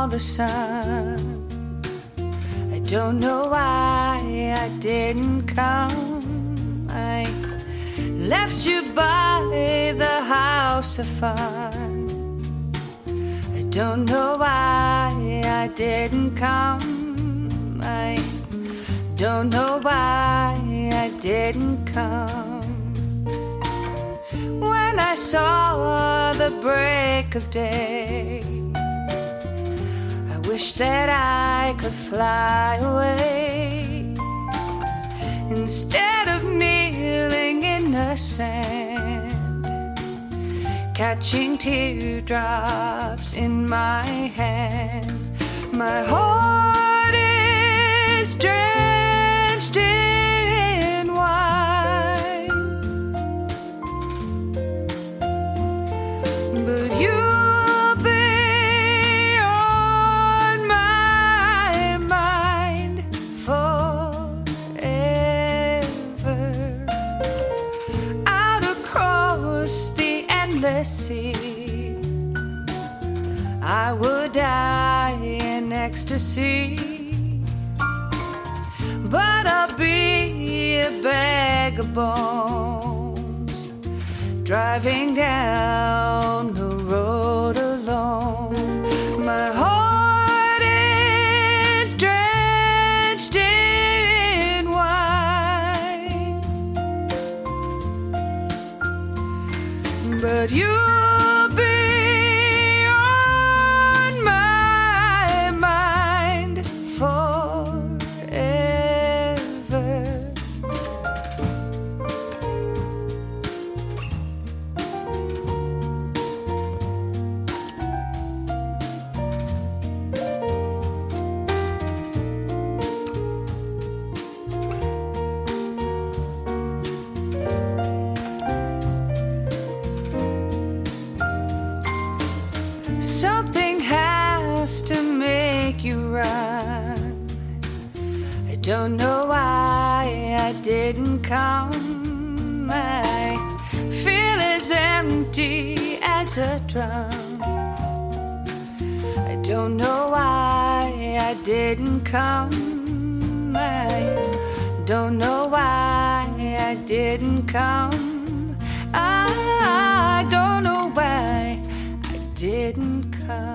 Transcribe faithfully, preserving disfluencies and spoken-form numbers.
saw the sun. I don't know why I didn't come. I left you by the house of fun. I don't know why I didn't come. I don't know why I didn't come. When I saw the break of day, I wish that I could fly away. Instead of kneeling in the sand, catching teardrops in my hand, my heart is drenched in wine. But you'll be on my mind forever. Out across the endless sea, I would die in ecstasy. But I'll be a bag of bones, driving down the road alone. My heart is drenched in wine, but you'll be on my mind forever. Something has to make you run. I don't know why I didn't come. I feel as empty as a drum. I don't know why I didn't come. I don't know why I didn't come. I don't know why I didn't come.